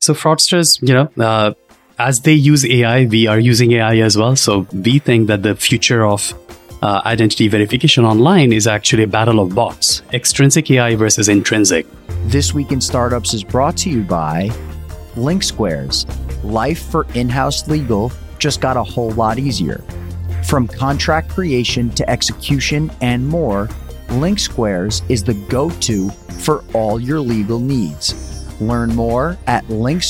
So fraudsters, as they use AI, we are using AI as well. So we think that the future of identity verification online is actually a battle of bots, extrinsic AI versus intrinsic. This Week in Startups is brought to you by LinkSquares. Life for in-house legal just got a whole lot easier. From contract creation to execution and more, LinkSquares is the go-to for all your legal needs. Learn more at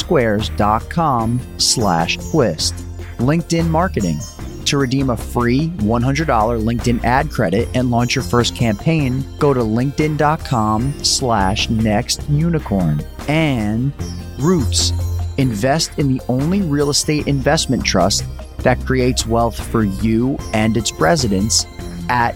linksquares.com/twist. LinkedIn Marketing. To redeem a free $100 LinkedIn ad credit and launch your first campaign, go to linkedin.com/nextunicorn. And Roots. Invest in the only real estate investment trust that creates wealth for you and its residents at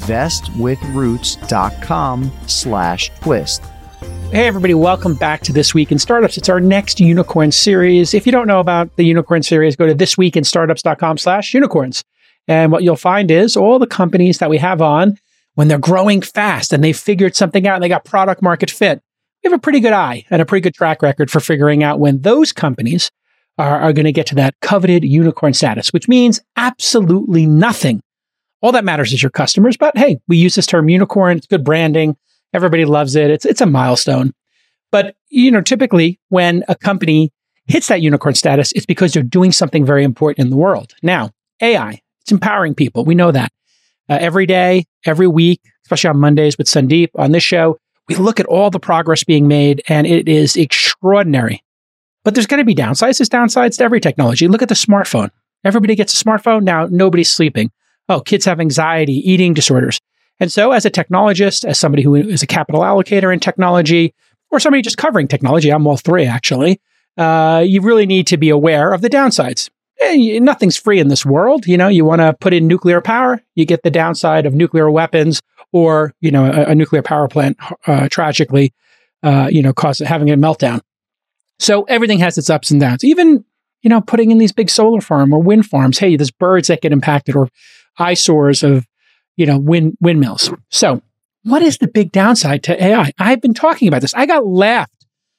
investwithroots.com/twist. Hey, everybody. Welcome back to This Week in Startups. It's our next unicorn series. If you don't know about the unicorn series, go to thisweekinstartups.com/unicorns. And what you'll find is all the companies that we have on, when they're growing fast and they figured something out and they got product market fit, we have a pretty good eye and a pretty good track record for figuring out when those companies are going to get to that coveted unicorn status, which means absolutely nothing. All that matters is your customers. But hey, we use this term unicorn. It's good branding. Everybody loves it. It's a milestone. But, typically when a company hits that unicorn status, it's because they're doing something very important in the world. Now, AI, it's empowering people. We know that. Every day, every week, especially on Mondays with Sandeep on this show, we look at all the progress being made, and it is extraordinary. But there's going to be downsides. There's downsides to every technology. Look at the smartphone. Everybody gets a smartphone. Now, nobody's sleeping. Oh, kids have anxiety, eating disorders. And so as a technologist, as somebody who is a capital allocator in technology, or somebody just covering technology, I'm all three actually, you really need to be aware of the downsides. Nothing's free in this world. You want to put in nuclear power, you get the downside of nuclear weapons or, a nuclear power plant tragically, having a meltdown. So everything has its ups and downs. Even, putting in these big solar farm or wind farms, hey, there's birds that get impacted or eyesores of windmills. So what is the big downside to AI? I've been talking about this. I got laughed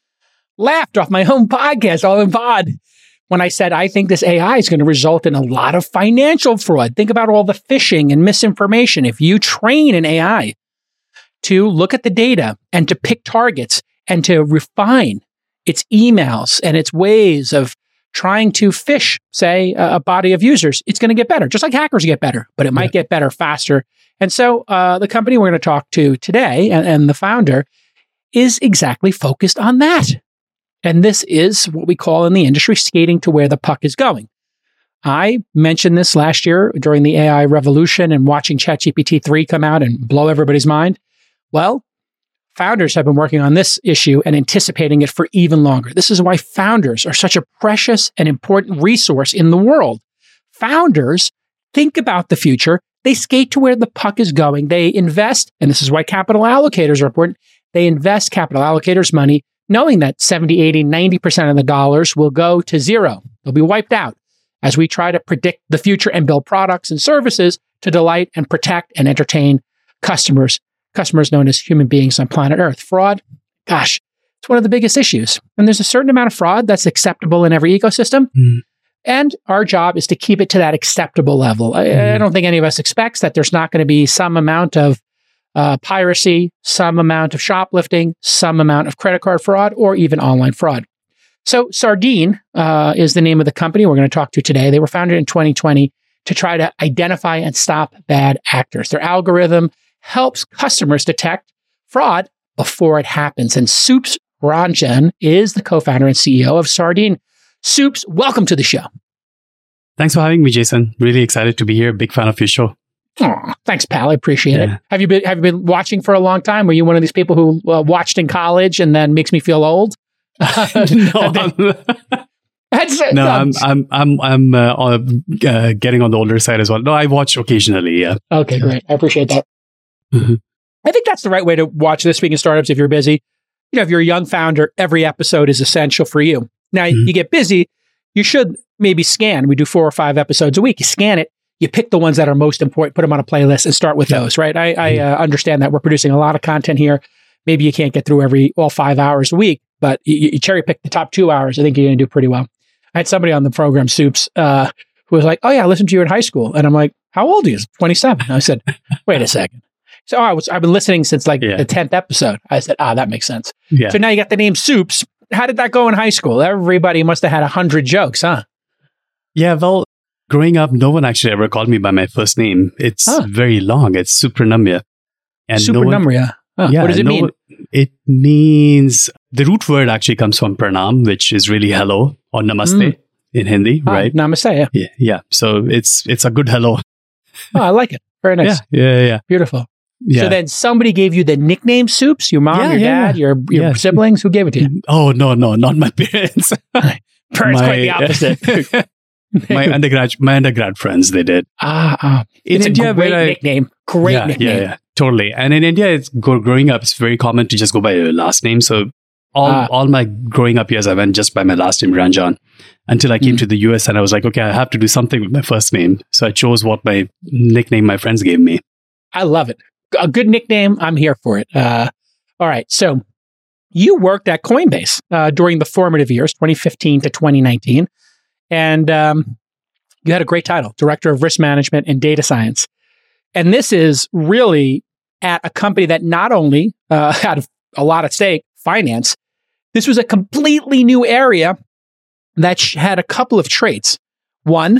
off my home podcast, All in Pod, when I said, I think this AI is going to result in a lot of financial fraud. Think about all the phishing and misinformation. If you train an AI to look at the data and to pick targets and to refine its emails and its ways of trying to phish, say, a body of users, it's going to get better, just like hackers get better, but it might get better faster. And so the company we're going to talk to today and the founder is exactly focused on that. And this is what we call in the industry skating to where the puck is going. I mentioned this last year during the AI revolution and watching ChatGPT 3 come out and blow everybody's mind. Well, founders have been working on this issue and anticipating it for even longer. This is why founders are such a precious and important resource in the world. Founders think about the future. They skate to where the puck is going. They invest, and this is why capital allocators are important. They invest capital allocators' money knowing that 70, 80, 90% of the dollars will go to zero. They'll be wiped out as we try to predict the future and build products and services to delight and protect and entertain customers known as human beings on planet Earth. Fraud, gosh, it's one of the biggest issues. And there's a certain amount of fraud that's acceptable in every ecosystem. And our job is to keep it to that acceptable level. I don't think any of us expects that there's not going to be some amount of piracy, some amount of shoplifting, some amount of credit card fraud, or even online fraud. So Sardine is the name of the company we're going to talk to today. They were founded in 2020 to try to identify and stop bad actors. Their algorithm helps customers detect fraud before it happens. And Soups Ranjan is the co-founder and CEO of Sardine. Soups, welcome to the show. Thanks for having me, Jason. Really excited to be here. Big fan of your show. Oh, thanks, pal. I appreciate it. Have you been watching for a long time? Were you one of these people who watched in college and then makes me feel old? No, I'm getting on the older side as well. No, I watch occasionally. Yeah. Okay, great. I appreciate that. Mm-hmm. I think that's the right way to watch This Week in Startups if you're busy. If you're a young founder, every episode is essential for you. Now, you get busy, you should maybe scan. We do 4 or 5 episodes a week. You scan it, you pick the ones that are most important, put them on a playlist and start with those, right? I understand that we're producing a lot of content here. Maybe you can't get through all 5 hours a week, but you cherry pick the top 2 hours. I think you're going to do pretty well. I had somebody on the program, Soups, who was like, "Oh yeah, I listened to you in high school," and I'm like, "How old are you?" 27. I said, "Wait a second." So I've been listening since the 10th episode. I said, that makes sense. Yeah. So now you got the name Soups. How did that go in high school? Everybody must have had 100 jokes, huh? Yeah, well, growing up, no one actually ever called me by my first name. It's very long. It's Supranamya. And Supranamya. What does it mean? It means, the root word actually comes from pranam, which is really hello or namaste in Hindi, right? Namaste, yeah. Yeah. So it's a good hello. I like it. Very nice. Yeah. Beautiful. Yeah. So then somebody gave you the nickname Soups? Your mom, your dad, your siblings? Who gave it to you? Oh, no, not my parents. Parents quite the opposite. my undergrad friends, they did. It's India, a great nickname. Great nickname. Yeah, totally. And in India, growing up, it's very common to just go by your last name. So all my growing up years, I went just by my last name, Ranjan, until I came to the US and I was like, okay, I have to do something with my first name. So I chose what my nickname my friends gave me. I love it. A good nickname. I'm here for it. All right. So you worked at Coinbase during the formative years, 2015 to 2019. And you had a great title, Director of Risk Management and Data Science. And this is really at a company that not only had a lot at stake, finance, this was a completely new area that had a couple of traits. One,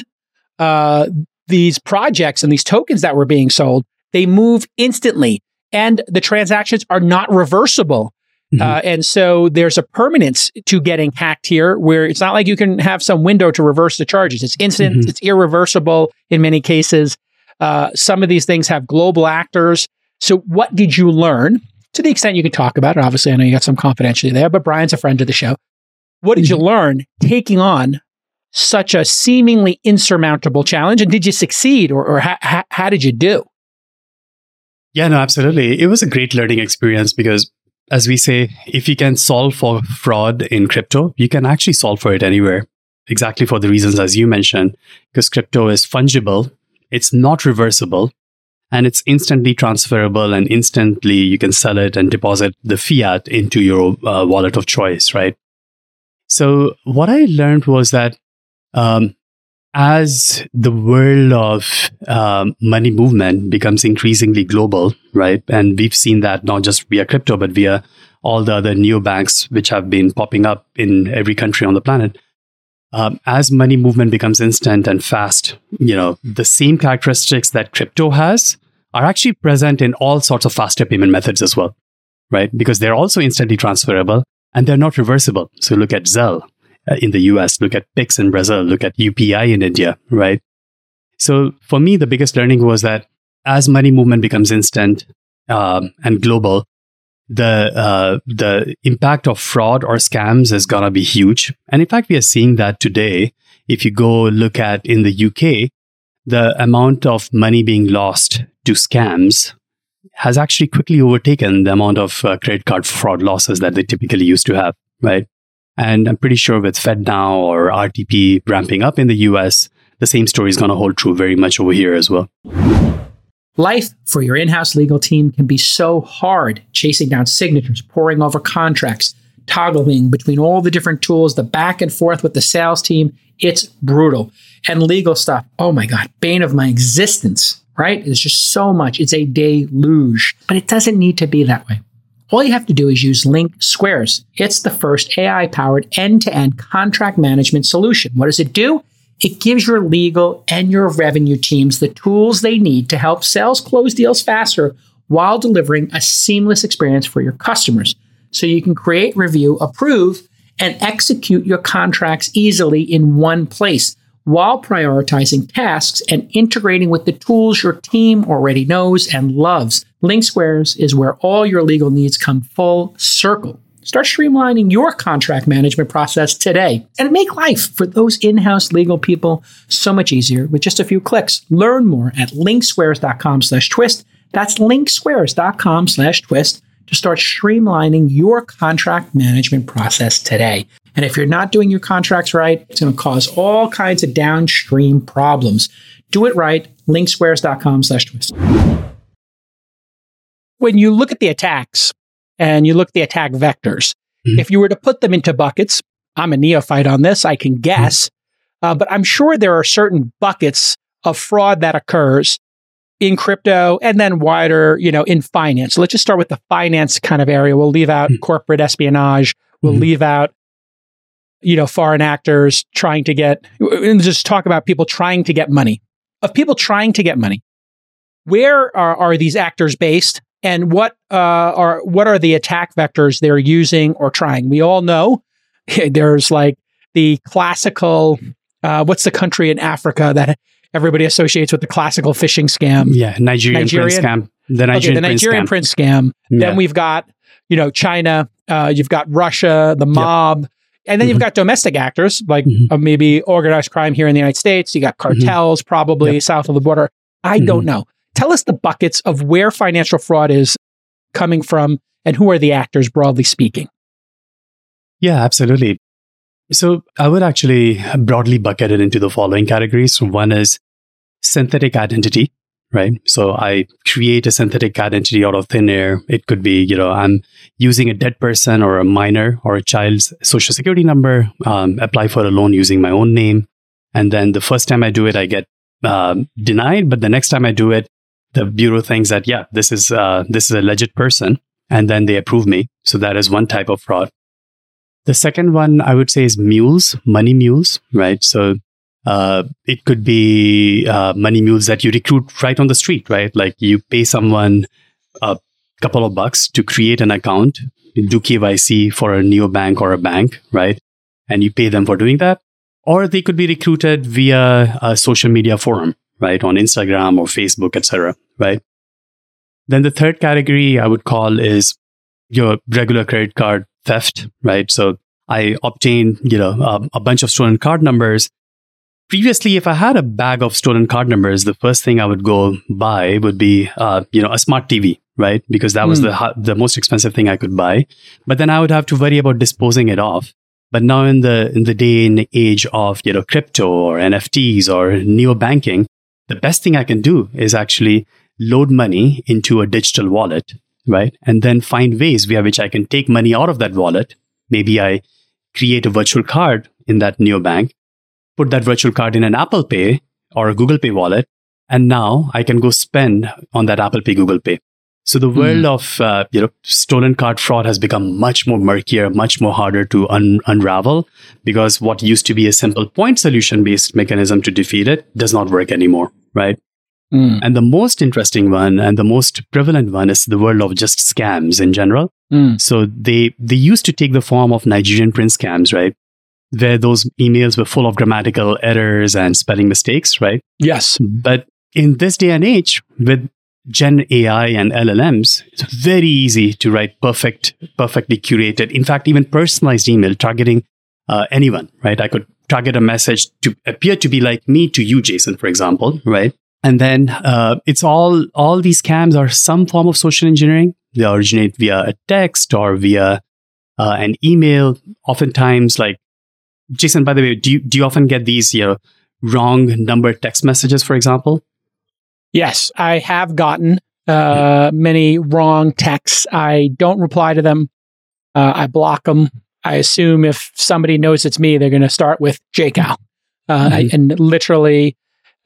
these projects and these tokens that were being sold, they move instantly and the transactions are not reversible. And so there's a permanence to getting hacked here where it's not like you can have some window to reverse the charges. It's instant, it's irreversible in many cases. Some of these things have global actors. So what did you learn? To the extent you can talk about it, obviously I know you got some confidentiality there, but Brian's a friend of the show. What did you learn taking on such a seemingly insurmountable challenge? And did you succeed or how did you do? Yeah, no, absolutely. It was a great learning experience because, as we say, if you can solve for fraud in crypto, you can actually solve for it anywhere. Exactly for the reasons as you mentioned, because crypto is fungible, it's not reversible, and it's instantly transferable and instantly you can sell it and deposit the fiat into your wallet of choice, right? So what I learned was that as the world of money movement becomes increasingly global, right? And we've seen that not just via crypto, but via all the other neobanks which have been popping up in every country on the planet. As money movement becomes instant and fast, the same characteristics that crypto has are actually present in all sorts of faster payment methods as well, right? Because they're also instantly transferable and they're not reversible. So look at Zelle in the US, look at Pix in Brazil, look at UPI in India, right? So for me, the biggest learning was that as money movement becomes instant and global, the impact of fraud or scams is going to be huge. And in fact, we are seeing that today. If you go look at in the UK, the amount of money being lost to scams has actually quickly overtaken the amount of credit card fraud losses that they typically used to have, right? And I'm pretty sure with FedNow or RTP ramping up in the US, the same story is going to hold true very much over here as well. Life for your in-house legal team can be so hard, chasing down signatures, poring over contracts, toggling between all the different tools, the back and forth with the sales team. It's brutal. And legal stuff, oh my God, bane of my existence, right? There's just so much. It's a deluge, but it doesn't need to be that way. All you have to do is use LinkSquares. It's the first AI-powered end-to-end contract management solution. What does it do? It gives your legal and your revenue teams the tools they need to help sales close deals faster while delivering a seamless experience for your customers. So you can create, review, approve, and execute your contracts easily in one place while prioritizing tasks and integrating with the tools your team already knows and loves. LinkSquares is where all your legal needs come full circle. Start streamlining your contract management process today and make life for those in-house legal people so much easier with just a few clicks. Learn more at linksquares.com/twist. That's linksquares.com/twist to start streamlining your contract management process today. And if you're not doing your contracts right, it's going to cause all kinds of downstream problems. Do it right. linksquares.com/twist. When you look at the attacks and you look at the attack vectors, If you were to put them into buckets, I'm a neophyte on this, I can guess, but I'm sure there are certain buckets of fraud that occurs in crypto and then wider, in finance. So let's just start with the finance kind of area. We'll leave out corporate espionage. We'll leave out, foreign actors trying to and just talk about people trying to get money. Of people trying to get money, where are these actors based, and what are the attack vectors they're using or trying? We all know there's like the classical, what's the country in Africa that everybody associates with the classical phishing scam? Yeah, Nigerian prince scam. The Nigerian prince scam. Yeah. Then we've got, China, you've got Russia, the mob, and then you've got domestic actors like maybe organized crime here in the United States. You got cartels probably south of the border. I don't know. Tell us the buckets of where financial fraud is coming from and who are the actors, broadly speaking. Yeah, absolutely. So I would actually broadly bucket it into the following categories. One is synthetic identity, right? So I create a synthetic identity out of thin air. It could be, I'm using a dead person or a minor or a child's social security number, apply for a loan using my own name. And then the first time I do it, I get denied. But the next time I do it, the bureau thinks that, this is a legit person. And then they approve me. So that is one type of fraud. The second one I would say is mules, money mules, right? So it could be money mules that you recruit right on the street, right? Like you pay someone a couple of bucks to create an account, do KYC for a neobank or a bank, right? And you pay them for doing that. Or they could be recruited via a social media forum, right? On Instagram or Facebook, etc., right? Then the third category I would call is your regular credit card theft, right? So I obtain, a bunch of stolen card numbers. Previously, if I had a bag of stolen card numbers, the first thing I would go buy would be, a smart TV, right? Because that was the most expensive thing I could buy. But then I would have to worry about disposing it off. But now in the day and age of, crypto or NFTs or neo-banking, the best thing I can do is actually load money into a digital wallet, right? And then find ways via which I can take money out of that wallet. Maybe I create a virtual card in that neobank, put that virtual card in an Apple Pay or a Google Pay wallet, and now I can go spend on that Apple Pay, Google Pay. So the world of stolen card fraud has become much more murkier, much more harder to unravel, because what used to be a simple point solution based mechanism to defeat it does not work anymore, right? And the most interesting one and the most prevalent one is the world of just scams in general. So they used to take the form of Nigerian prince scams, right? Where those emails were full of grammatical errors and spelling mistakes, right? Yes. But in this day and age, with Gen AI and LLMs, it's very easy to write perfectly curated, in fact, even personalized email targeting anyone, right? I could target a message to appear to be like me to you, Jason, for example, right? And then it's all these scams are some form of social engineering. They originate via a text or via an email. Oftentimes, like, Jason, by the way, do you often get these wrong number text messages, for example? Yes, I have gotten many wrong texts. I don't reply to them. I block them. I assume if somebody knows it's me, they're going to start with JCal. And literally,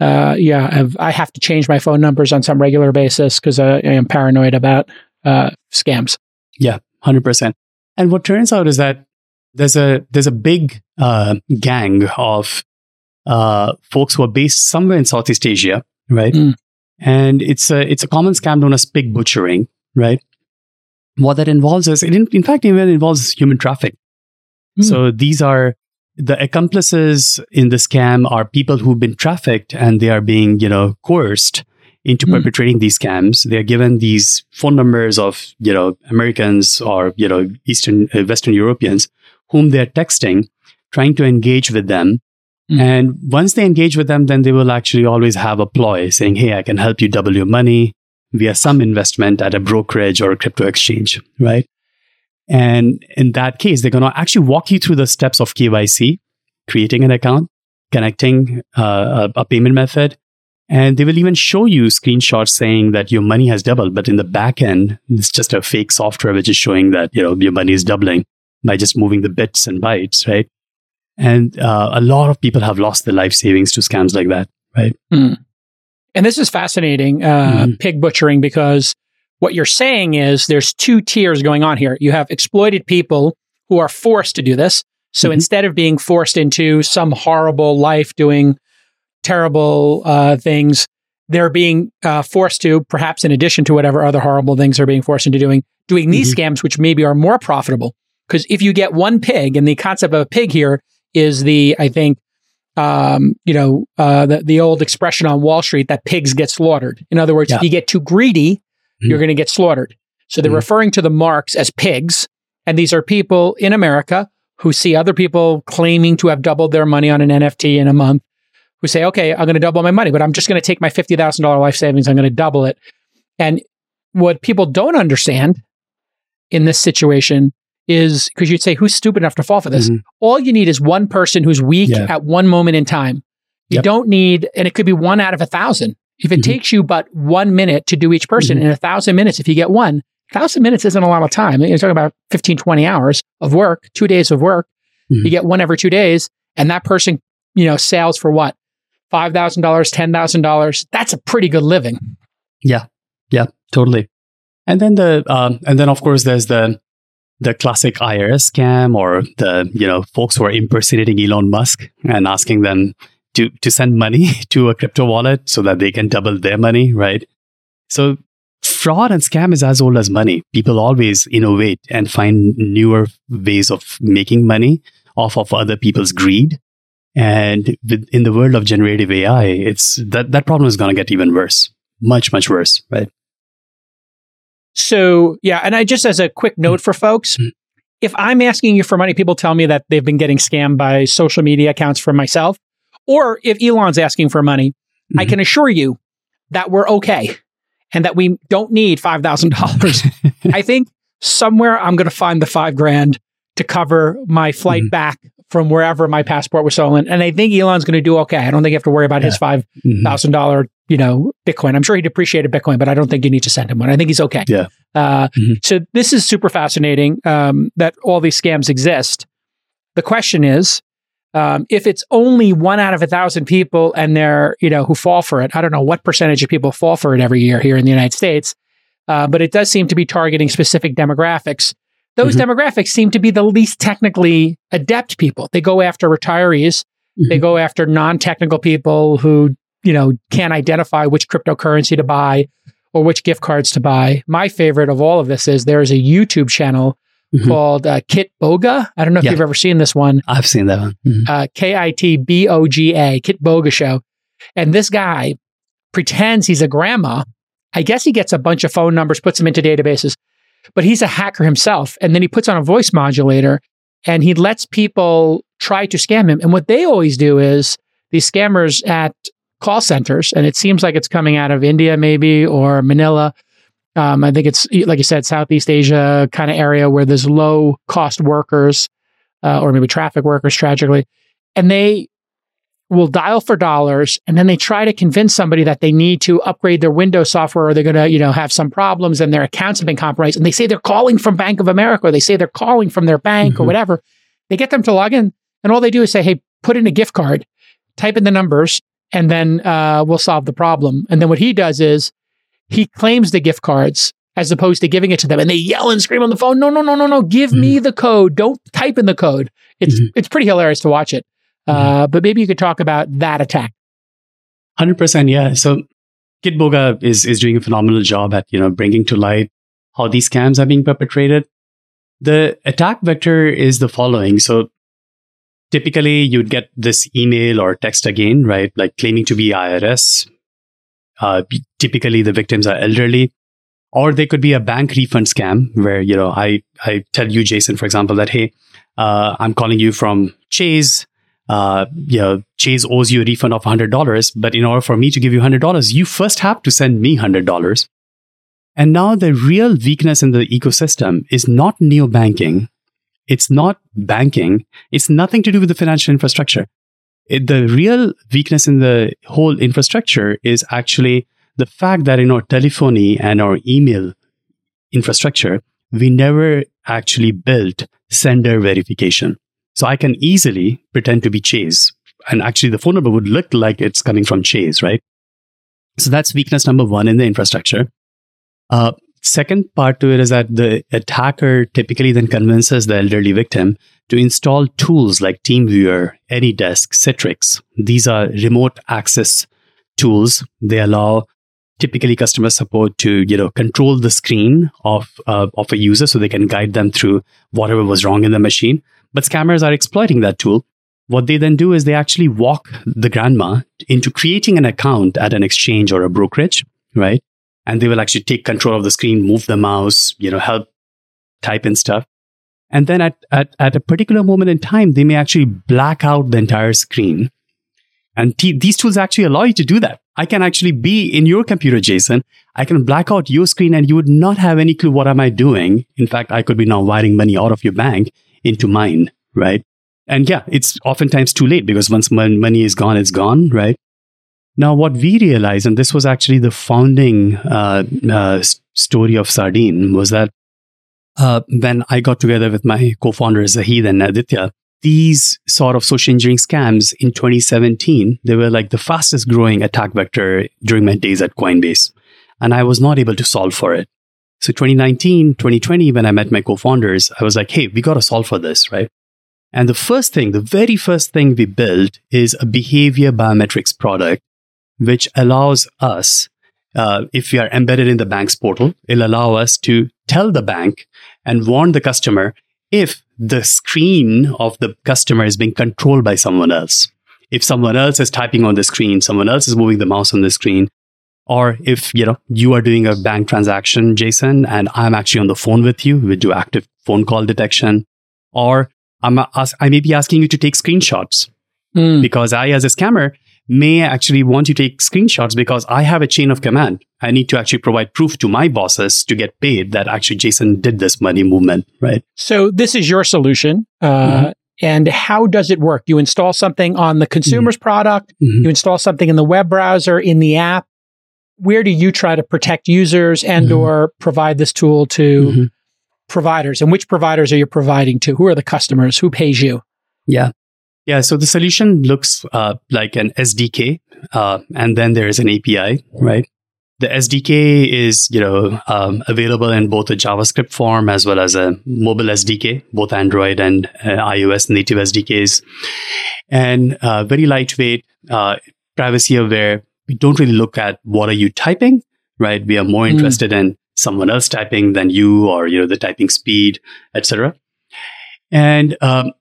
I have to change my phone numbers on some regular basis because I am paranoid about scams. Yeah, 100%. And what turns out is that there's a big gang of folks who are based somewhere in Southeast Asia, right? And it's a common scam known as pig butchering, right? What that involves is, in fact, even involves human trafficking. So these are the accomplices in the scam are people who've been trafficked and they are being, coerced into perpetrating these scams. They are given these phone numbers of, Americans or, Western Europeans whom they're texting, trying to engage with them. And once they engage with them, then they will actually always have a ploy saying, hey, I can help you double your money via some investment at a brokerage or a crypto exchange, right? And in that case, they're going to actually walk you through the steps of KYC, creating an account, connecting a payment method. And they will even show you screenshots saying that your money has doubled. But in the back end, it's just a fake software which is showing that, your money is doubling. by just moving the bits and bytes, right? And a lot of people have lost their life savings to scams like that, right? Mm. And this is fascinating, pig butchering, because what you're saying is there's two tiers going on here. You have exploited people who are forced to do this. So instead of being forced into some horrible life doing terrible things, they're being forced to, perhaps in addition to whatever other horrible things they're being forced into doing these scams, which maybe are more profitable. Because if you get one pig, and the concept of a pig here is the old expression on Wall Street that pigs get slaughtered. In other words, if you get too greedy, you're going to get slaughtered. So they're referring to the marks as pigs. And these are people in America who see other people claiming to have doubled their money on an NFT in a month, who say, okay, I'm going to double my money, but I'm just going to take my $50,000 life savings. I'm going to double it. And what people don't understand in this situation is, because you'd say, who's stupid enough to fall for this? All you need is one person who's weak at one moment in time. You don't need, and it could be 1 out of 1,000. If it takes you but 1 minute to do each person, in 1,000 minutes, if you get one, 1,000 minutes isn't a lot of time. You're talking about 15, 20 hours of work, 2 days of work. You get one every 2 days, and that person, sells for what? $5,000, $10,000. That's a pretty good living. Yeah, totally. And then of course there's the classic IRS scam, or the folks who are impersonating Elon Musk and asking them to send money to a crypto wallet so that they can double their money, right? So fraud and scam is as old as money. People always innovate and find newer ways of making money off of other people's greed. And in the world of generative AI, it's that problem is going to get even worse, much, much worse, right? So, yeah. And I just, as a quick note for folks, if I'm asking you for money, people tell me that they've been getting scammed by social media accounts from myself. Or if Elon's asking for money, I can assure you that we're okay and that we don't need $5,000. I think somewhere I'm going to find the $5,000 to cover my flight back from wherever my passport was stolen. And I think Elon's going to do okay. I don't think you have to worry about his $5,000, Bitcoin. I'm sure he depreciated Bitcoin, but I don't think you need to send him one. I think he's okay. Yeah. So this is super fascinating that all these scams exist. The question is, if it's only 1 out of 1,000 people and they're, who fall for it, I don't know what percentage of people fall for it every year here in the United States, but it does seem to be targeting specific demographics. Those demographics seem to be the least technically adept people. They go after retirees. They go after non-technical people who, can't identify which cryptocurrency to buy or which gift cards to buy. My favorite of all of this is there's a YouTube channel called Kitboga. I don't know if you've ever seen this one. I've seen that one. Kitboga, Kitboga Show. And this guy pretends he's a grandma. I guess he gets a bunch of phone numbers, puts them into databases, but he's a hacker himself. And then he puts on a voice modulator and he lets people try to scam him. And what they always do is these scammers at call centers, and it seems like it's coming out of India maybe, or Manila. I think it's, like you said, Southeast Asia kind of area where there's low cost workers, or maybe traffic workers, tragically. And they will dial for dollars, and then they try to convince somebody that they need to upgrade their Windows software, or they're going to, have some problems and their accounts have been compromised. And they say they're calling from Bank of America, or they say they're calling from their bank or whatever. They get them to log in, and all they do is say, hey, put in a gift card, type in the numbers, and then we'll solve the problem. And then what he does is he claims the gift cards as opposed to giving it to them. And they yell and scream on the phone, no, give me the code. Don't type in the code. It's pretty hilarious to watch it. But maybe you could talk about that attack. 100%, yeah. So Kitboga is doing a phenomenal job at, bringing to light how these scams are being perpetrated. The attack vector is the following. So typically you'd get this email or text again, right? Like claiming to be IRS. Typically the victims are elderly, or they could be a bank refund scam where, I tell you, Jason, for example, that, hey, I'm calling you from Chase. Chase owes you a refund of $100, but in order for me to give you $100, you first have to send me $100. And now the real weakness in the ecosystem is not neobanking. It's not banking. It's nothing to do with the financial infrastructure. The real weakness in the whole infrastructure is actually the fact that in our telephony and our email infrastructure, we never actually built sender verification. So I can easily pretend to be Chase. And actually, the phone number would look like it's coming from Chase, right? So that's weakness number one in the infrastructure. Second part to it is that the attacker typically then convinces the elderly victim to install tools like TeamViewer, AnyDesk, Citrix. These are remote access tools. They allow typically customer support to control the screen of a user so they can guide them through whatever was wrong in the machine. But scammers are exploiting that tool. What they then do is they actually walk the grandma into creating an account at an exchange or a brokerage, right? And they will actually take control of the screen, move the mouse, help type in stuff. And then at a particular moment in time, they may actually black out the entire screen. And these tools actually allow you to do that. I can actually be in your computer, Jason. I can black out your screen and you would not have any clue what am I doing. In fact, I could be now wiring money out of your bank into mine, right? And yeah, it's oftentimes too late because once money is gone, it's gone, right? Now, what we realized, and this was actually the founding story of Sardine, was that when I got together with my co-founders, Zahid and Aditya, these sort of social engineering scams in 2017, they were like the fastest growing attack vector during my days at Coinbase. And I was not able to solve for it. So 2019, 2020, when I met my co-founders, I was like, hey, we got to solve for this, right? And the very first thing we built is a behavior biometrics product, which allows us, if we are embedded in the bank's portal, it'll allow us to tell the bank and warn the customer if the screen of the customer is being controlled by someone else. If someone else is typing on the screen, someone else is moving the mouse on the screen, or if you are doing a bank transaction, Jason, and I'm actually on the phone with you, we do active phone call detection, or I may be asking you to take screenshots because I, as a scammer, may actually want you to take screenshots because I have a chain of command. I need to actually provide proof to my bosses to get paid that actually Jason did this money movement, right? So this is your solution. And how does it work? You install something on the consumer's product, you install something in the web browser, in the app. Where do you try to protect users and or provide this tool to providers? And which providers are you providing to? Who are the customers? Who pays you? Yeah. So the solution looks like an SDK, and then there is an API, right? The SDK is, available in both a JavaScript form as well as a mobile SDK, both Android and iOS native SDKs, and very lightweight, privacy aware. We don't really look at what are you typing, right? We are more interested in someone else typing than you, or the typing speed, etc. And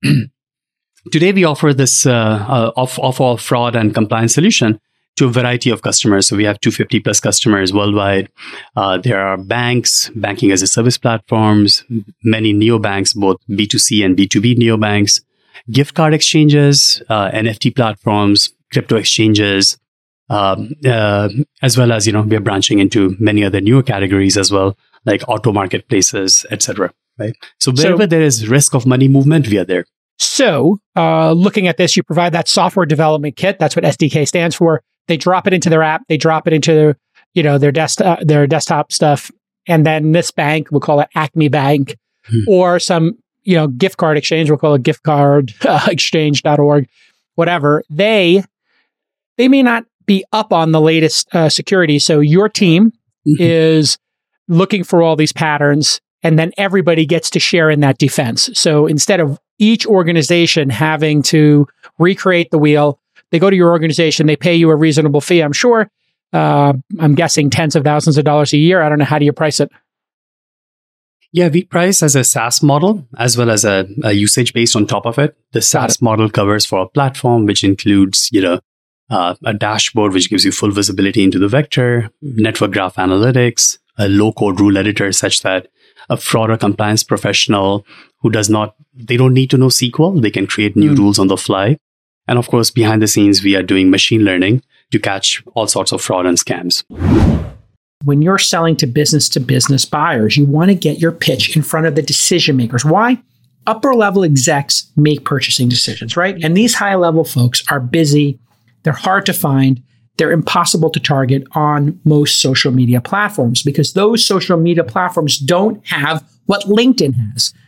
today, we offer this our fraud and compliance solution to a variety of customers. So we have 250 plus customers worldwide. There are banks, banking as a service platforms, many neobanks, both B2C and B2B neobanks, gift card exchanges, NFT platforms, crypto exchanges, as well as, we are branching into many other newer categories as well, like auto marketplaces, etc. Right? So wherever there is risk of money movement, we are there. So, looking at this, you provide that software development kit. That's what SDK stands for. They drop it into their app. They drop it into their desktop stuff. And then this bank, we'll call it Acme Bank, or some gift card exchange. We'll call it giftcardexchange.org, whatever. They may not be up on the latest security. So your team is looking for all these patterns, and then everybody gets to share in that defense. So instead of each organization having to recreate the wheel, they go to your organization, they pay you a reasonable fee, I'm sure. I'm guessing tens of thousands of dollars a year. I don't know. How do you price it? Yeah, we price as a SaaS model as well as a usage based on top of it. The SaaS model covers for a platform, which includes, a dashboard, which gives you full visibility into the vector, network graph analytics, a low code rule editor such that a fraud or compliance professional who they don't need to know SQL. They can create new rules on the fly. And of course, behind the scenes, we are doing machine learning to catch all sorts of fraud and scams. When you're selling to business buyers, you want to get your pitch in front of the decision makers. Why? Upper level execs make purchasing decisions, right? And these high level folks are busy. They're hard to find. They're impossible to target on most social media platforms because those social media platforms don't have what LinkedIn has,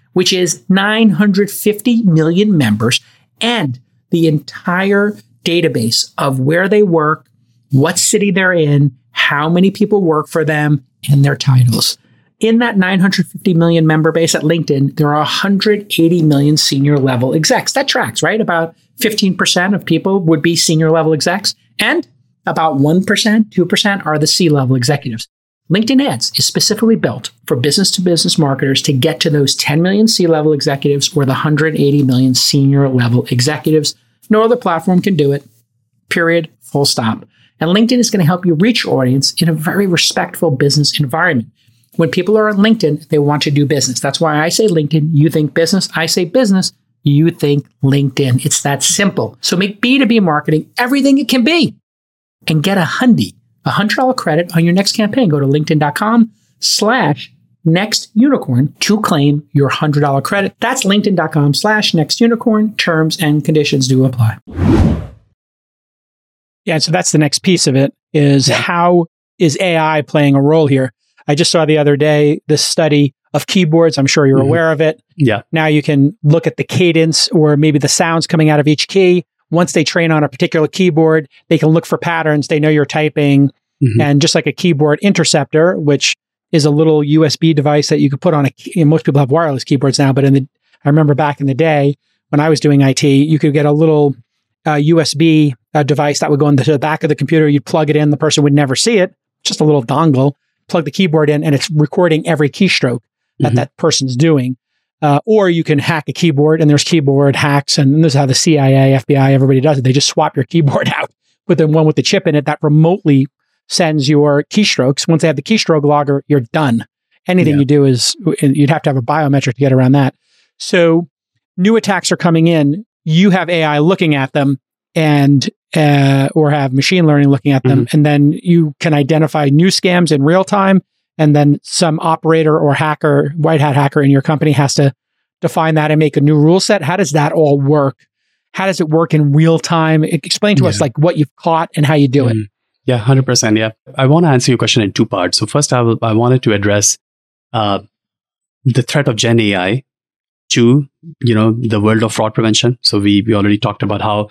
which is 950 million members and the entire database of where they work, what city they're in, how many people work for them, and their titles. In that 950 million member base at LinkedIn, there are 180 million senior level execs. That tracks, right? About 15% of people would be senior level execs, and about 1%, 2% are the C-level executives. LinkedIn Ads is specifically built for business-to-business marketers to get to those 10 million C-level executives or the 180 million senior level executives. No other platform can do it, period, full stop. And LinkedIn is going to help you reach your audience in a very respectful business environment. When people are on LinkedIn, they want to do business. That's why I say LinkedIn, you think business. I say business, you think LinkedIn. It's that simple. So make B2B marketing everything it can be and get $100 credit on your next campaign. Go to linkedin.com/nextunicorn to claim your $100 credit. That's linkedin.com/nextunicorn. Terms and conditions do apply. Yeah, so that's the next piece of it is how is AI playing a role here? I just saw the other day this study of keyboards. I'm sure you're aware of it. Yeah. Now you can look at the cadence or maybe the sounds coming out of each key. Once they train on a particular keyboard, they can look for patterns. They know you're typing. And just like a keyboard interceptor, which is a little USB device that you could put on most people have wireless keyboards now, but I remember back in the day when I was doing IT, you could get a little USB device that would go into the back of the computer. You'd plug it in. The person would never see it. Just a little dongle. Plug the keyboard in, and it's recording every keystroke that that person's doing. Or you can hack a keyboard, and there's keyboard hacks, and this is how the CIA, FBI, everybody does it. They just swap your keyboard out with the one with the chip in it that remotely sends your keystrokes. Once they have the keystroke logger, you're done. Anything you do you'd have to have a biometric to get around that. So new attacks are coming in. You have AI looking at them and or have machine learning looking at them. And then you can identify new scams in real time. And then some operator or hacker, white hat hacker in your company has to define that and make a new rule set. How does that all work? How does it work in real time? Explain to us like what you've caught and how you do it. Yeah, 100%. Yeah. I want to answer your question in two parts. So first, I wanted to address the threat of Gen AI to, the world of fraud prevention. So we already talked about how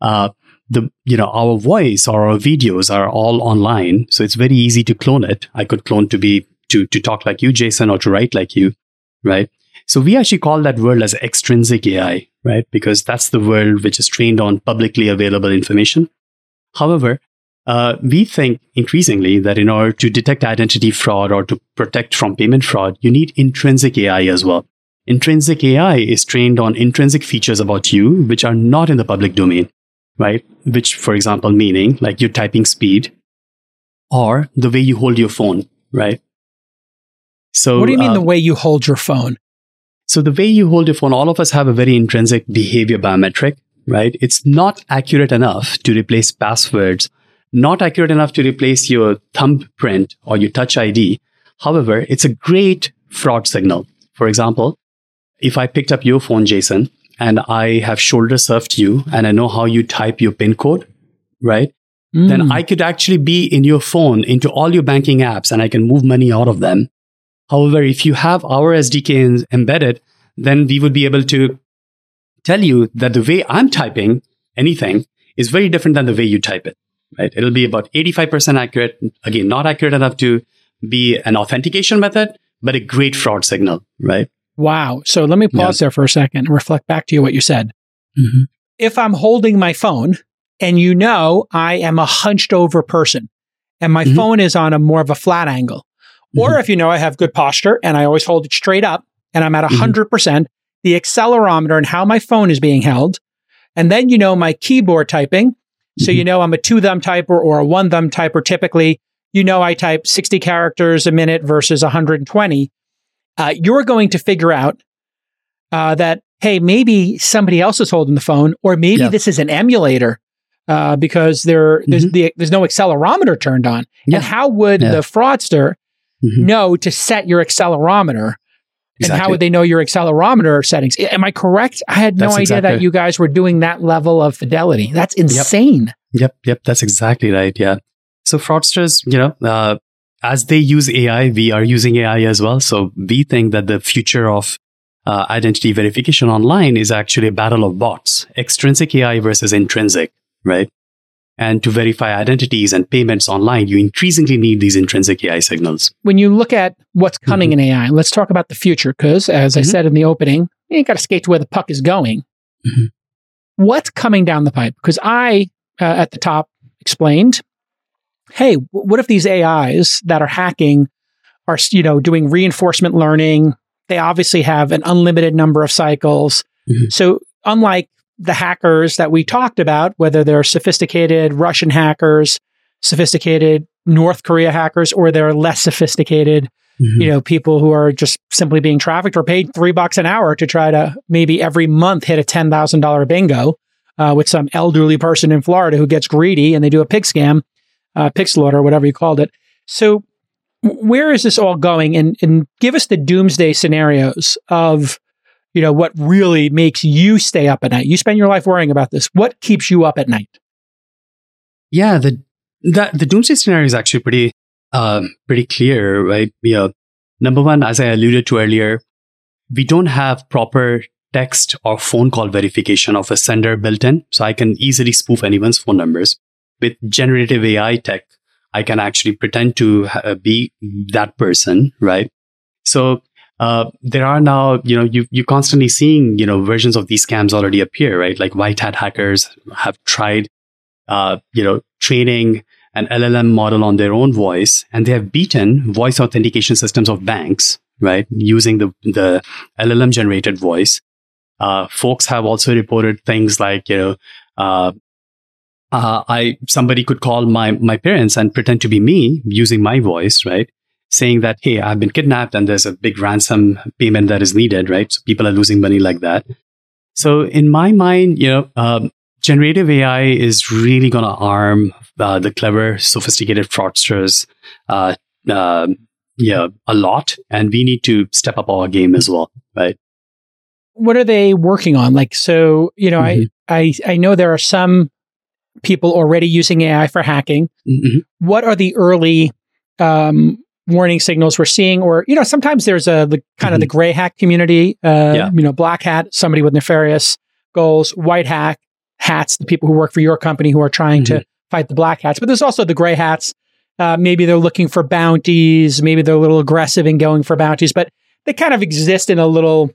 our voice or our videos are all online. So it's very easy to clone it. I could clone to talk like you, Jason, or to write like you, right? So we actually call that world as extrinsic AI, right? Because that's the world which is trained on publicly available information. However, we think increasingly that in order to detect identity fraud or to protect from payment fraud, you need intrinsic AI as well. Intrinsic AI is trained on intrinsic features about you, which are not in the public domain, right? Which, for example, meaning like your typing speed or the way you hold your phone, right? So what do you mean the way you hold your phone? So the way you hold your phone, all of us have a very intrinsic behavior biometric, right? It's not accurate enough to replace passwords, not accurate enough to replace your thumbprint or your touch ID. However, it's a great fraud signal. For example, if I picked up your phone, Jason, and I have shoulder surfed you and I know how you type your PIN code, right? Then I could actually be in your phone into all your banking apps and I can move money out of them. However, if you have our SDK embedded, then we would be able to tell you that the way I'm typing anything is very different than the way you type it, right? It'll be about 85% accurate. Again, not accurate enough to be an authentication method, but a great fraud signal, right? Wow. So let me pause there for a second and reflect back to you what you said. If I'm holding my phone and I am a hunched over person and my phone is on more of a flat angle, or if I have good posture and I always hold it straight up and I'm at 100%, the accelerometer and how my phone is being held, and then my keyboard typing. So I'm a 2-thumb typer or a 1-thumb typer typically. I type 60 characters a minute versus 120. You're going to figure out that, hey, maybe somebody else is holding the phone, or maybe this is an emulator because there's no accelerometer turned on. And how would the fraudster know to set your accelerometer? Exactly. And how would they know your accelerometer settings? Am I correct? I had no idea that you guys were doing that level of fidelity. That's insane. Yep. That's exactly right. Yeah. So fraudsters, as they use AI, we are using AI as well. So we think that the future of identity verification online is actually a battle of bots, extrinsic AI versus intrinsic, right? And to verify identities and payments online, you increasingly need these intrinsic AI signals. When you look at what's coming in AI, let's talk about the future, because as I said in the opening, you ain't got to skate to where the puck is going. What's coming down the pipe? Because I, at the top, explained, hey, what if these AIs that are hacking are, doing reinforcement learning? They obviously have an unlimited number of cycles. So unlike the hackers that we talked about, whether they're sophisticated Russian hackers, sophisticated North Korea hackers, or they're less sophisticated, people who are just simply being trafficked or paid $3 an hour to try to maybe every month hit a $10,000 bingo with some elderly person in Florida who gets greedy and they do a pig scam, pig slaughter, whatever you called it. So where is this all going? And give us the doomsday scenarios of what really makes you stay up at night. You spend your life worrying about this. What keeps you up at night? Yeah, the doomsday scenario is actually pretty clear, right? Number one, as I alluded to earlier, we don't have proper text or phone call verification of a sender built in. So I can easily spoof anyone's phone numbers. With generative AI tech, I can actually pretend to be that person, right? So there are now, you're constantly seeing, versions of these scams already appear, right? Like white hat hackers have tried, training an LLM model on their own voice, and they have beaten voice authentication systems of banks, right? Using the LLM generated voice. Folks have also reported things like, somebody could call my parents and pretend to be me using my voice, right? Saying that, hey, I've been kidnapped and there's a big ransom payment that is needed, right? So people are losing money like that. So in my mind, generative AI is really going to arm the clever, sophisticated fraudsters, a lot, and we need to step up our game as well, right? What are they working on? Like, so I know there are some people already using AI for hacking. What are the early warning signals we're seeing? Or, sometimes there's the kind of the gray hat community, black hat, somebody with nefarious goals, white hats, the people who work for your company who are trying to fight the black hats. But there's also the gray hats. Maybe they're looking for bounties. Maybe they're a little aggressive in going for bounties, but they kind of exist in a little,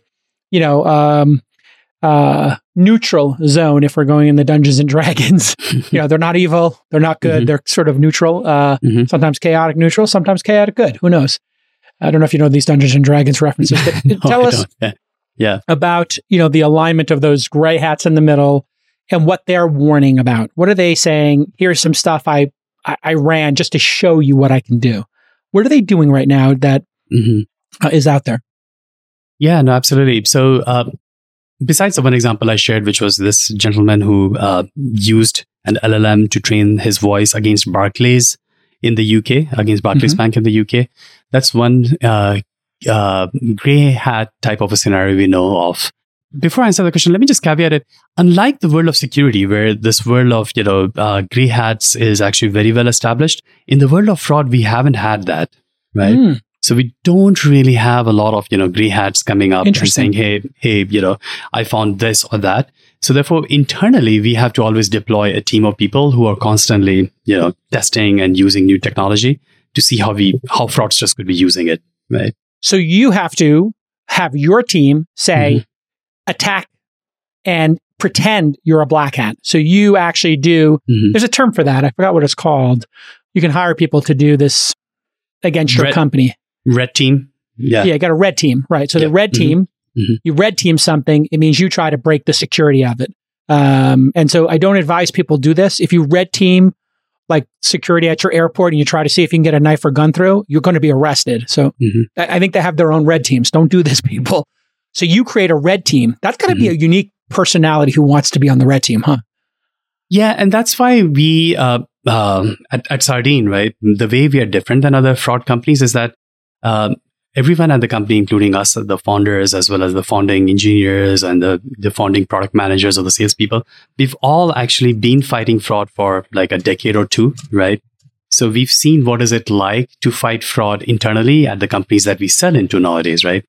neutral zone. If we're going in the Dungeons and Dragons, they're not evil, they're not good, they're sort of neutral. Sometimes chaotic neutral, sometimes chaotic good. Who knows? I don't know if you know these Dungeons and Dragons references, but No, tell us about the alignment of those gray hats in the middle and what they're warning about. What are they saying? Here's some stuff I ran just to show you what I can do. What are they doing right now that is out there? Yeah, no, absolutely. So besides the one example I shared, which was this gentleman who used an LLM to train his voice against Barclays in the UK, against Barclays Bank in the UK, that's one gray hat type of a scenario we know of. Before I answer the question, let me just caveat it. Unlike the world of security, where this world of gray hats is actually very well established, in the world of fraud, we haven't had that, right? So we don't really have a lot of gray hats coming up and saying, hey, I found this or that. So therefore, internally, we have to always deploy a team of people who are constantly testing and using new technology to see how fraudsters could be using it, right? So you have to have your team say, attack and pretend you're a black hat. So you actually do, there's a term for that. I forgot what it's called. You can hire people to do this against your company. Red team. Yeah. Yeah, you got a red team, right? So the red team, you red team something, it means you try to break the security of it. And so I don't advise people do this. If you red team like security at your airport and you try to see if you can get a knife or gun through, you're going to be arrested. So I think they have their own red teams. Don't do this, people. So you create a red team. That's got to be a unique personality who wants to be on the red team, huh? Yeah, and that's why we at Sardine, right? The way we are different than other fraud companies is that everyone at the company, including us, the founders, as well as the founding engineers and the founding product managers or the salespeople, we've all actually been fighting fraud for like a decade or two, right? So we've seen what is it like to fight fraud internally at the companies that we sell into nowadays, right?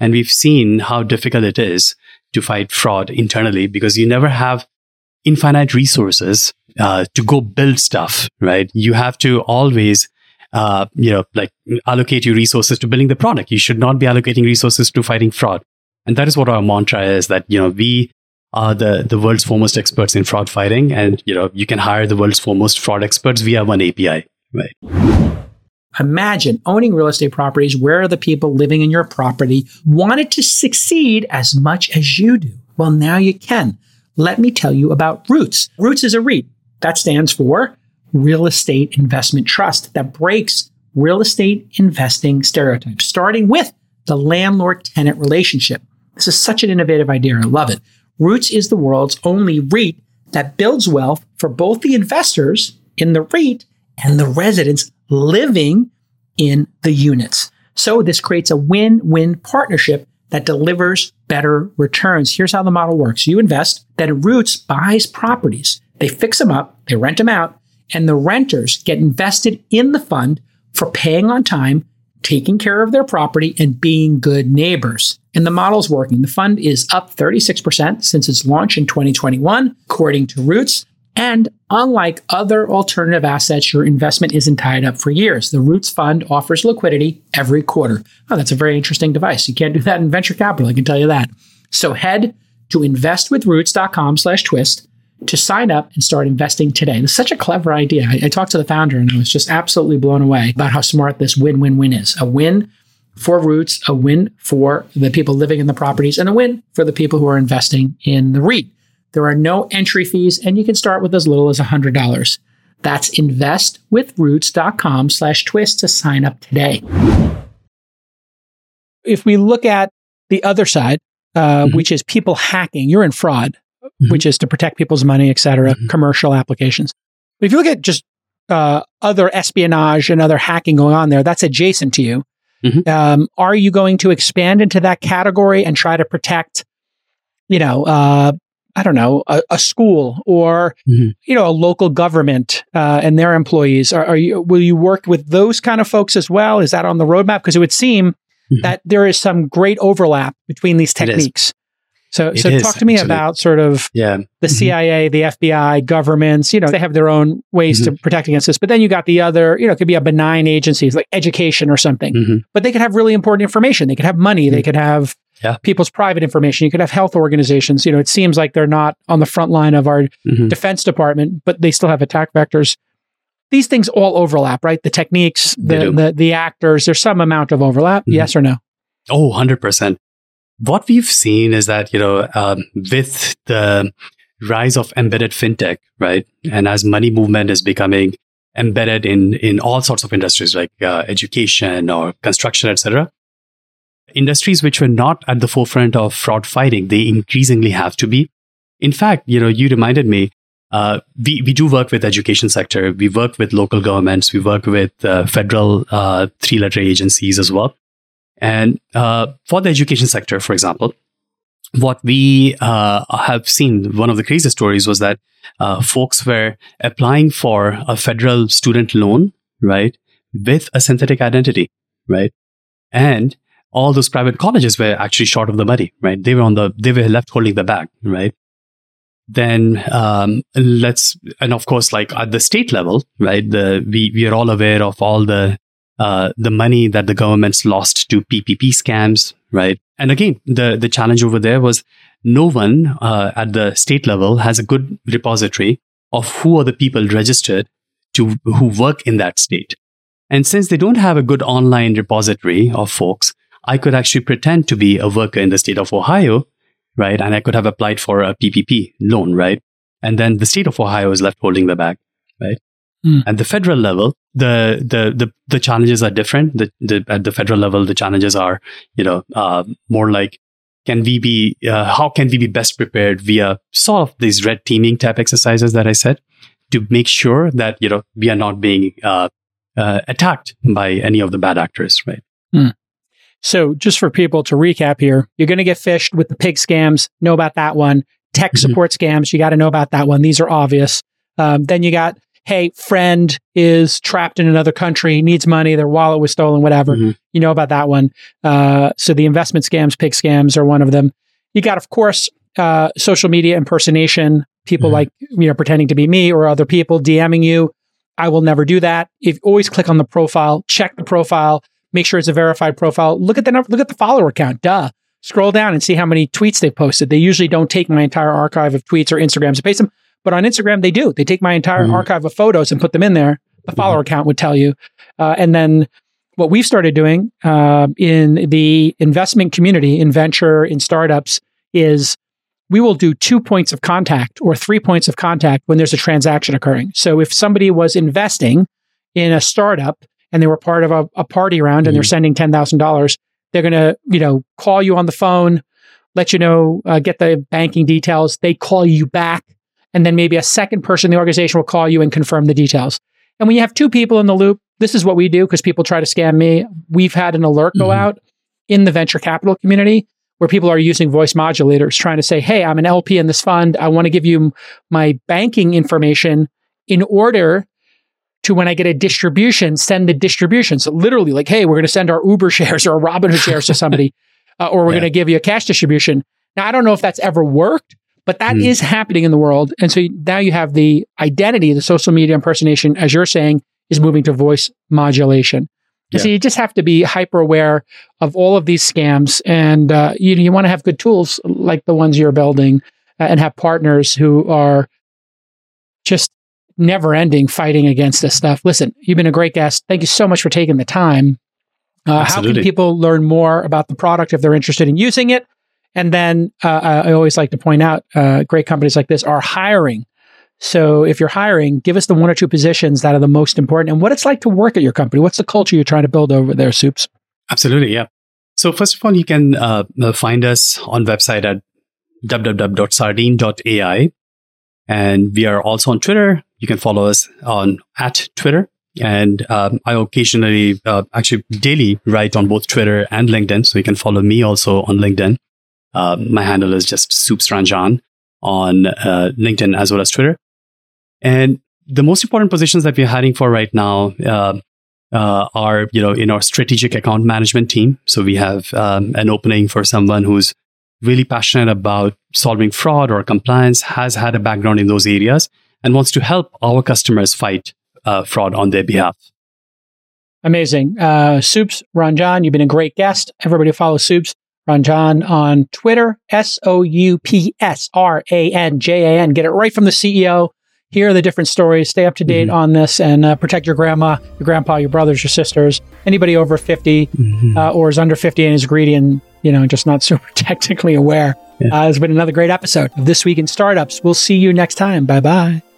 And we've seen how difficult it is to fight fraud internally because you never have infinite resources to go build stuff, right? You have to always, allocate your resources to building the product. You should not be allocating resources to fighting fraud. And that is what our mantra is, that, we are the world's foremost experts in fraud fighting. And, you can hire the world's foremost fraud experts via one API, right? Imagine owning real estate properties where the people living in your property wanted to succeed as much as you do. Well, now you can. Let me tell you about Roots. Roots is a REIT. That stands for Real Estate Investment Trust, that breaks real estate investing stereotypes, starting with the landlord-tenant relationship. This is such an innovative idea. I love it. Roots is the world's only REIT that builds wealth for both the investors in the REIT and the residents living in the units. So this creates a win-win partnership that delivers better returns. Here's how the model works. You invest, then Roots buys properties. They fix them up, they rent them out, and the renters get invested in the fund for paying on time, taking care of their property, and being good neighbors. And the model's working. The fund is up 36% since its launch in 2021, according to Roots. And unlike other alternative assets, your investment isn't tied up for years. The Roots fund offers liquidity every quarter. Oh, that's a very interesting device. You can't do that in venture capital, I can tell you that. So head to investwithroots.com/twist to sign up and start investing today. It's such a clever idea. I talked to the founder and I was just absolutely blown away about how smart this win-win-win is. A win for Roots, a win for the people living in the properties, and a win for the people who are investing in the REIT. There are no entry fees, and you can start with as little as $100. That's investwithroots.com/twist to sign up today. If we look at the other side, which is people hacking, you're in fraud, which is to protect people's money, et cetera, commercial applications. But if you look at just other espionage and other hacking going on there, that's adjacent to you. Are you going to expand into that category and try to protect, a school or, a local government and their employees? Will you work with those kind of folks as well? Is that on the roadmap? Because it would seem that there is some great overlap between these techniques. So talk to me about sort of the CIA, the FBI, governments, they have their own ways to protect against this. But then you got the other, it could be a benign agencies like education or something, but they could have really important information. They could have money. They could have people's private information. You could have health organizations. It seems like they're not on the front line of our Defense Department, but they still have attack vectors. These things all overlap, right? The techniques, the actors, there's some amount of overlap. Yes or no? Oh, 100%. What we've seen is that, with the rise of embedded fintech, right? And as money movement is becoming embedded in all sorts of industries like education or construction, etc., industries which were not at the forefront of fraud fighting, they increasingly have to be. In fact, you reminded me, we do work with education sector. We work with local governments. We work with federal 3-letter agencies as well. And for the education sector, for example, what we have seen, one of the crazy stories was that folks were applying for a federal student loan, right, with a synthetic identity, right? And all those private colleges were actually short of the money, right? They were left holding the bag, right? Then and of course, like at the state level, right? We are all aware of all the money that the government's lost to PPP scams, right? And again, the challenge over there was no one at the state level has a good repository of who are the people registered who work in that state. And since they don't have a good online repository of folks, I could actually pretend to be a worker in the state of Ohio, right? And I could have applied for a PPP loan, right? And then the state of Ohio is left holding the bag, right? At the federal level, the challenges are different. At the federal level, the challenges are, more like, how can we be best prepared via sort of these red teaming type exercises that I said to make sure that, we are not being attacked by any of the bad actors, right? So just for people to recap here, you're going to get phished with the pig scams. Know about that one. Tech support scams. You got to know about that one. These are obvious. Then you got, hey, friend is trapped in another country, needs money, their wallet was stolen, whatever. You know about that one. So the investment scams, pig scams are one of them. You got, of course, social media impersonation, people like, pretending to be me or other people DMing you. I will never do that. If always click on the profile, check the profile, make sure it's a verified profile. Look at the follower count. Duh. Scroll down and see how many tweets they've posted. They usually don't take my entire archive of tweets or Instagrams and paste them, but on Instagram they do. They take my entire archive of photos and put them in there. The follower count would tell you. And then what we've started doing in the investment community, in venture, in startups, is we will do 2 points of contact or 3 points of contact when there's a transaction occurring. So if somebody was investing in a startup and they were part of a party round and they're sending $10,000, they're going to, call you on the phone, let you know, get the banking details. They call you back. And then maybe a second person in the organization will call you and confirm the details. And when you have two people in the loop, this is what we do because people try to scam me. We've had an alert go out in the venture capital community where people are using voice modulators trying to say, hey, I'm an LP in this fund. I want to give you my banking information in order to, when I get a distribution, send the distribution. So literally like, hey, we're going to send our Uber shares or Robinhood shares to somebody, or we're going to give you a cash distribution. Now, I don't know if that's ever worked, but that is happening in the world. And so now you have the identity, the social media impersonation, as you're saying, is moving to voice modulation. So you just have to be hyper aware of all of these scams. And you want to have good tools like the ones you're building and have partners who are just never ending fighting against this stuff. Listen, you've been a great guest. Thank you so much for taking the time. How can people learn more about the product if they're interested in using it? And then I always like to point out, great companies like this are hiring. So if you're hiring, give us the 1 or 2 positions that are the most important and what it's like to work at your company. What's the culture you're trying to build over there, Soups? Absolutely, yeah. So first of all, you can find us on website at www.sardine.ai. And we are also on Twitter. You can follow us on @Twitter. And I occasionally, actually daily, write on both Twitter and LinkedIn. So you can follow me also on LinkedIn. My handle is just Soups Ranjan on LinkedIn as well as Twitter. And the most important positions that we're hiring for right now are, in our strategic account management team. So we have an opening for someone who's really passionate about solving fraud or compliance, has had a background in those areas, and wants to help our customers fight fraud on their behalf. Amazing. Soups Ranjan, you've been a great guest. Everybody follow Soups Ranjan on Twitter, SOUPSRANJAN. Get it right from the CEO. Hear the different stories. Stay up to date on this and protect your grandma, your grandpa, your brothers, your sisters. Anybody over 50 or is under 50 and is greedy and just not super technically aware. It's been another great episode of This Week in Startups. We'll see you next time. Bye-bye.